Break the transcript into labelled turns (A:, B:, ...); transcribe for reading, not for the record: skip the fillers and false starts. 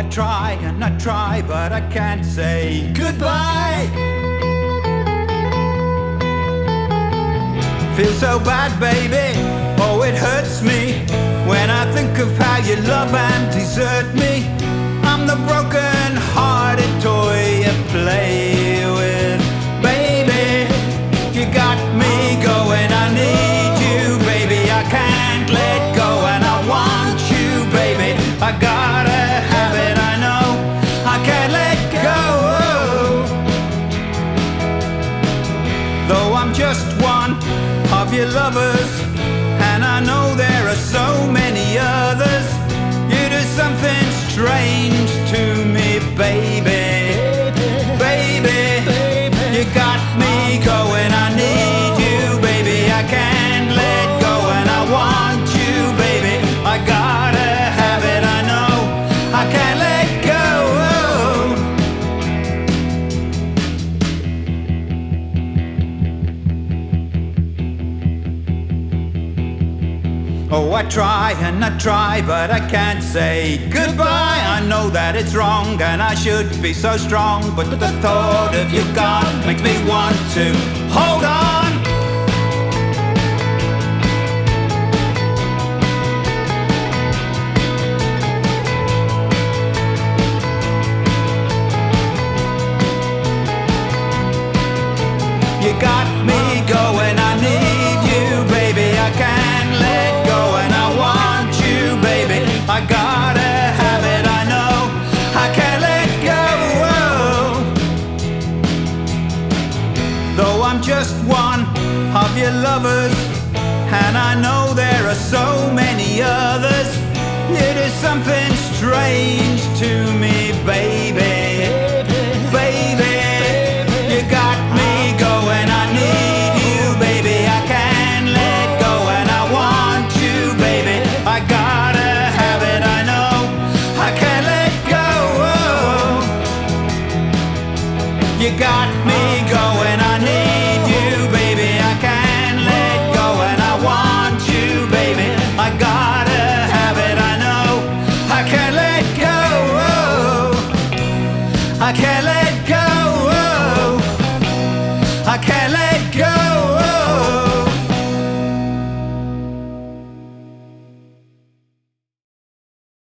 A: I try and I try, but I can't say goodbye. Feel so bad, baby, oh it hurts me when I think of how you love and desert me. I'm the broken-hearted toy you play with, baby. You got me going, I need you, baby. I can't let go and I want you, baby. I gotta have it, I know I can't let go. Though I'm just one of your lovers, and I know there are so many others, you do something strange to me, baby. Baby, you got me going, I need you, baby. I can't let go and I want you, baby. I gotta have it, I know I can't let go. Oh, I try and I try, but I can't say goodbye. I know that it's wrong and I should be so strong, but the thought of you gone makes me want to hold on. You got me going, I need you, baby. I can't let go and I want you, baby. I gotta have it, I know I can't let go. Though I'm just one of your lovers, and I know there are so many others, it is something strange to me, baby. Baby, you got me going, I need you, baby. I can't let go and I want you, baby. I gotta have it, I know I can't let go. You got me going.